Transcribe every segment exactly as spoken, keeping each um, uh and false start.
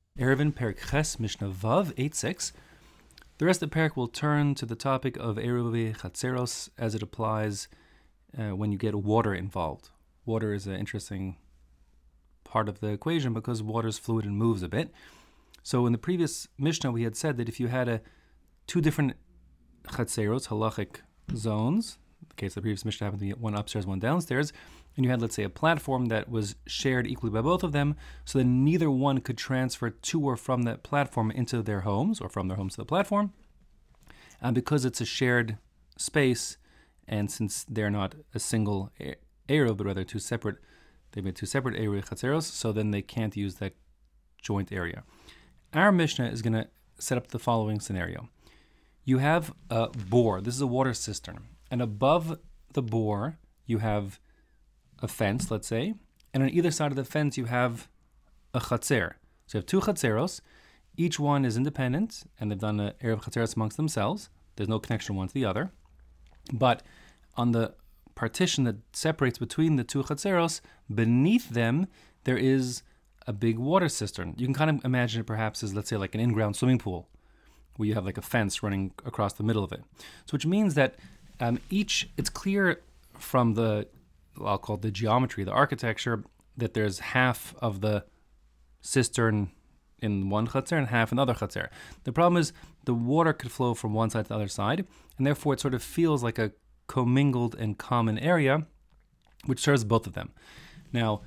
Erevin Perik Ches Mishnah Vav eight six. The rest of the parak will turn to the topic of Eruvi Chatzeros as it applies uh, when you get water involved. Water is an interesting part of the equation because water is fluid and moves a bit. So in the previous Mishnah, we had said that if you had a two different Chatzeros, halachic zones, in the case of the previous Mishnah happened to be one upstairs, one downstairs, and you had, let's say, a platform that was shared equally by both of them, so that neither one could transfer to or from that platform into their homes, or from their homes to the platform. And because it's a shared space, and since they're not a single Eruv, but rather two separate, they've made two separate Eruv Chatzeros, so then they can't use that joint area. Our Mishnah is going to set up the following scenario. You have a bore. This is a water cistern. And above the bore, you have a fence, let's say, and on either side of the fence you have a chatzer. So you have two chatzeros, each one is independent, and they've done an Eruv Chatzeros amongst themselves. There's no connection one to the other. But on the partition that separates between the two chatzeros, beneath them there is a big water cistern. You can kind of imagine it perhaps as, let's say, like an in-ground swimming pool, where you have like a fence running across the middle of it. So which means that um, each, it's clear from the I'll call it the geometry, the architecture, that there's half of the cistern in one chatzer and half in the other chatzer. The problem is the water could flow from one side to the other side, and therefore it sort of feels like a commingled and common area, which serves both of them. Now,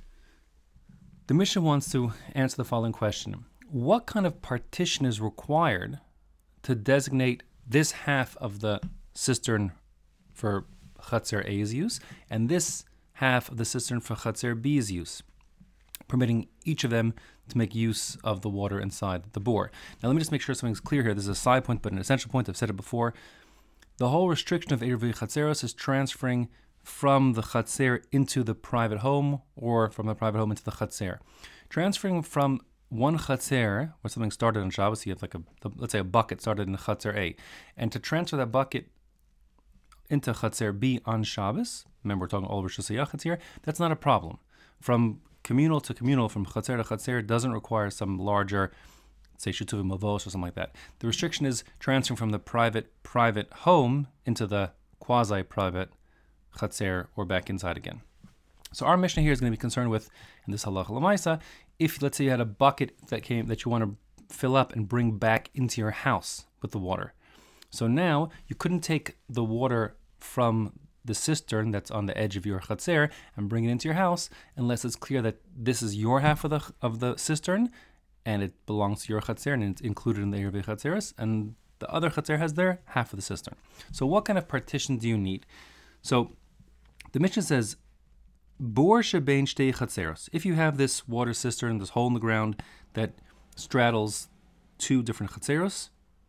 the Mishnah wants to answer the following question. What kind of partition is required to designate this half of the cistern for Chatzer A's use, and this half of the cistern for Chatzer B's use, permitting each of them to make use of the water inside the bore. Now let me just make sure something's clear here. This is a side point, but an essential point. I've said it before. The whole restriction of Eruv Chatzeros is transferring from the Chatzer into the private home, or from the private home into the Chatzer. Transferring from one Chatzer, where something started on Shabbos, you have like a, let's say a bucket started in Chatzer A, and to transfer that bucket into Chatzer B on Shabbos, remember we're talking all Rosh Hashanah here, that's not a problem. From communal to communal, from Chatzer to Chatzer, doesn't require some larger, say, Shutuvim Mavos or something like that. The restriction is transferring from the private, private home into the quasi-private Chatzer, or back inside again. So our Mishnah here is going to be concerned with, in this halacha l'maisa, if, let's say, you had a bucket that came that you want to fill up and bring back into your house with the water. So now you couldn't take the water from the cistern that's on the edge of your chatzer and bring it into your house unless it's clear that this is your half of the of the cistern and it belongs to your chatzer and it's included in the Eruv Chatzeros, and the other chatzer has their half of the cistern. So what kind of partition do you need? So the Mishnah says, Bor shebein shtei chatzeros. If you have this water cistern, this hole in the ground that straddles two different chatzeros,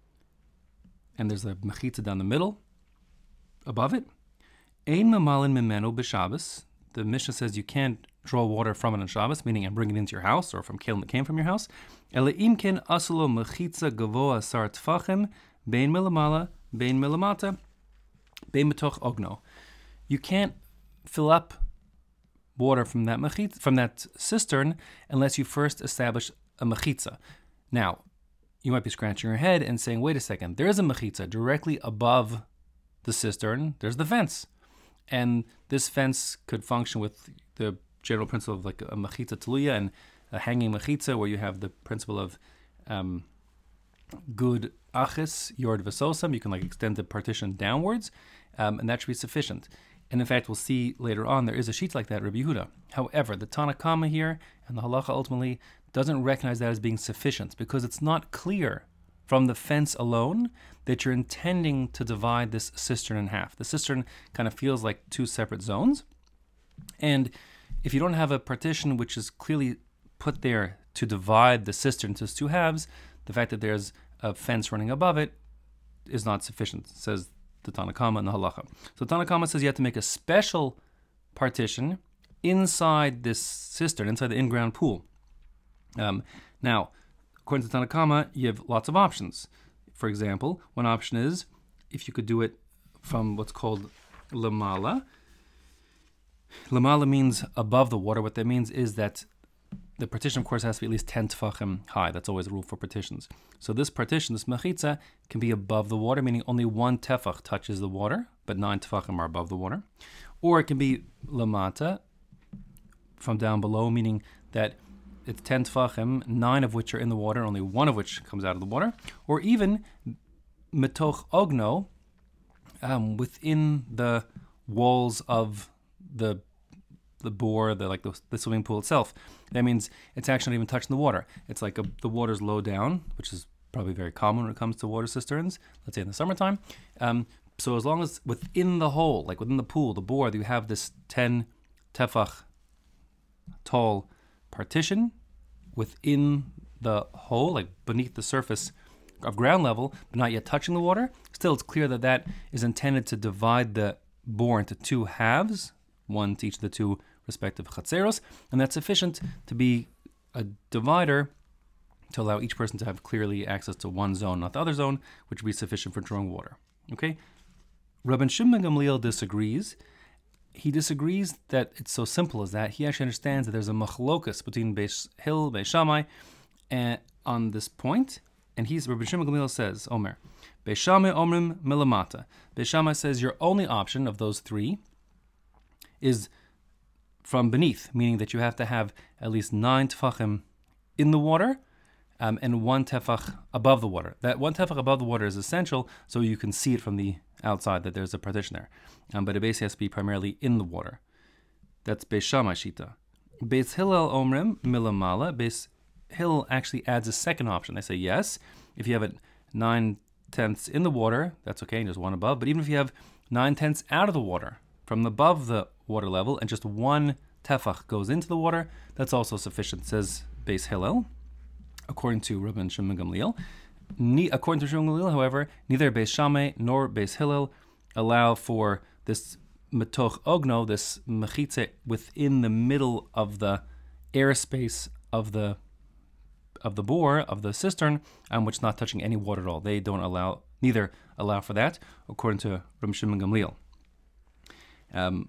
and there's a mechitza down the middle, above it. Ein mamalin mimeno b'Shabbos. The Mishnah says you can't draw water from it on Shabbos, meaning and bring it into your house, or from kelim that came from your house. Ele imken asulo mechitza gavoa sar tfachim bein milamala bein milamata bein metoch ogno. You can't fill up water from that mechitza, from that cistern, unless you first establish a mechitza. Now, you might be scratching your head and saying, wait a second, there is a mechitza directly above the cistern, there's the fence. And this fence could function with the general principle of like a mechitza teluya and a hanging mechitza, where you have the principle of um, good achis, yord v'sosam. You can like extend the partition downwards, um, and that should be sufficient. And in fact, we'll see later on, there is a sheet like that, Rabbi Yehuda. However, the Tanna Kama here and the halacha ultimately doesn't recognize that as being sufficient, because it's not clear from the fence alone that you're intending to divide this cistern in half. The cistern kind of feels like two separate zones. And if you don't have a partition which is clearly put there to divide the cistern into two halves, the fact that there's a fence running above it is not sufficient, says the Tanna Kama and the halacha. So Tanna Kama says you have to make a special partition inside this cistern, inside the in-ground pool. Um, now, according to Tanna Kama, you have lots of options. For example, one option is if you could do it from what's called lamala. Lamala means above the water. What that means is that the partition, of course, has to be at least ten tefachim high. That's always the rule for partitions. So this partition, this mechitza, can be above the water, meaning only one tefach touches the water, but nine tefachim are above the water. Or it can be lamata, from down below, meaning that it's ten tefachim, nine of which are in the water, only one of which comes out of the water. Or even metoch ogno, um, within the walls of the the bore, the like the, the swimming pool itself. That means it's actually not even touching the water. It's like a, the water's low down, which is probably very common when it comes to water cisterns, let's say in the summertime. Um, so as long as within the hole, like within the pool, the bore, you have this ten tefach tall partition within the hole, like beneath the surface of ground level, but not yet touching the water, still it's clear that that is intended to divide the bore into two halves, one to each of the two respective chatzeros, and that's sufficient to be a divider to allow each person to have clearly access to one zone, not the other zone, which would be sufficient for drawing water. Okay? Rabban Shimon Gamliel disagrees. He disagrees that it's so simple as that. He actually understands that there's a machlokus between Beis Hillel, Beis Shammai, and on this point, and he's Rabban Shimon Gamliel says, Omer, Beis Shammai omrim milamata. Beis Shammai says your only option of those three is from beneath, meaning that you have to have at least nine tefachim in the water um, and one tefach above the water. That one tefach above the water is essential so you can see it from the outside that there's a partition there. Um, but it basically has to be primarily in the water. That's Beis Shammai Shita. Beis Hillel Omrim Milamala. Beis Hillel actually adds a second option. They say yes, if you have it nine tenths in the water, that's okay, and there's one above. But even if you have nine tenths out of the water, from above the water level, and just one tefach goes into the water, that's also sufficient, says Beis Hillel, according to Rabban Shimon Gamliel. Ne- according to Shimon Gamliel, however, neither Beis Shammai nor Beis Hillel allow for this metoch ogno, this mechitze, within the middle of the airspace of the of the bore, of the cistern, um, which is not touching any water at all. They don't allow, neither allow for that, according to Rabban Shimon Gamliel. Um,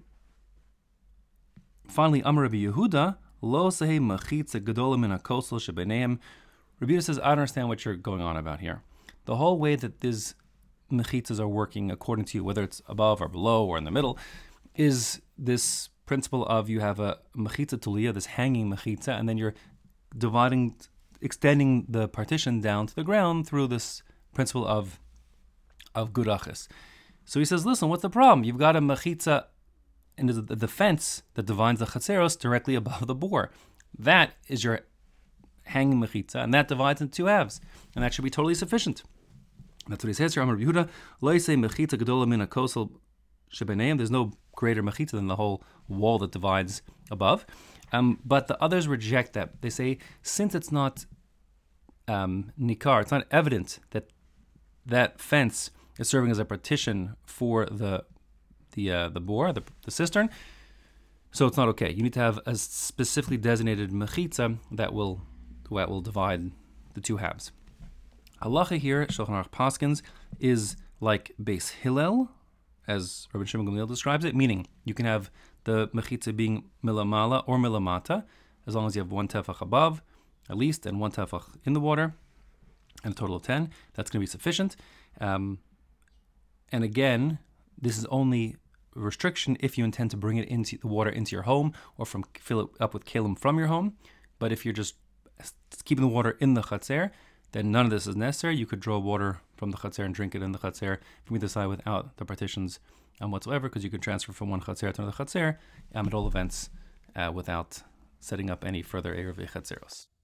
finally, Amar Rabbi Yehuda, lo sehe mechitza gedola min hakosel shebeneim. Rabbi Yehuda says, I don't understand what you're going on about here. The whole way that these mechitzas are working, according to you, whether it's above or below or in the middle, is this principle of you have a mechitza tuliyah, this hanging mechitza, and then you're dividing, extending the partition down to the ground through this principle of of gurachis. So he says, listen, what's the problem? You've got a mechitza and the, the fence that divides the chatzeros directly above the bore. That is your hanging mechitza, and that divides into two halves, and that should be totally sufficient. That's what he says here. Amar Yehuda, lo yisei mechitza gedola min hakosel shebeneim. There's no greater mechitza than the whole wall that divides above. Um, but the others reject that. They say, since it's not um, nikar, it's not evident that that fence is serving as a partition for the the uh, the bore, the, the cistern, so it's not okay. You need to have a specifically designated mechitza that will that will divide the two halves. Halacha here, Shulchan Aruch Paskins, is like Beis Hillel, as Rabban Shimon Gamliel describes it, meaning you can have the mechitza being milamala or milamata, as long as you have one tefach above, at least, and one tefach in the water, and a total of ten. That's going to be sufficient. Um, and again, this is only a restriction if you intend to bring it into the water into your home, or from fill it up with kalim from your home. But if you're just keeping the water in the chatzer, then none of this is necessary. You could draw water from the chatzer and drink it in the chatzer from either side without the partitions um, whatsoever, because you can transfer from one chatzer to another chatzer um, at all events uh, without setting up any further Erev Chatzeros.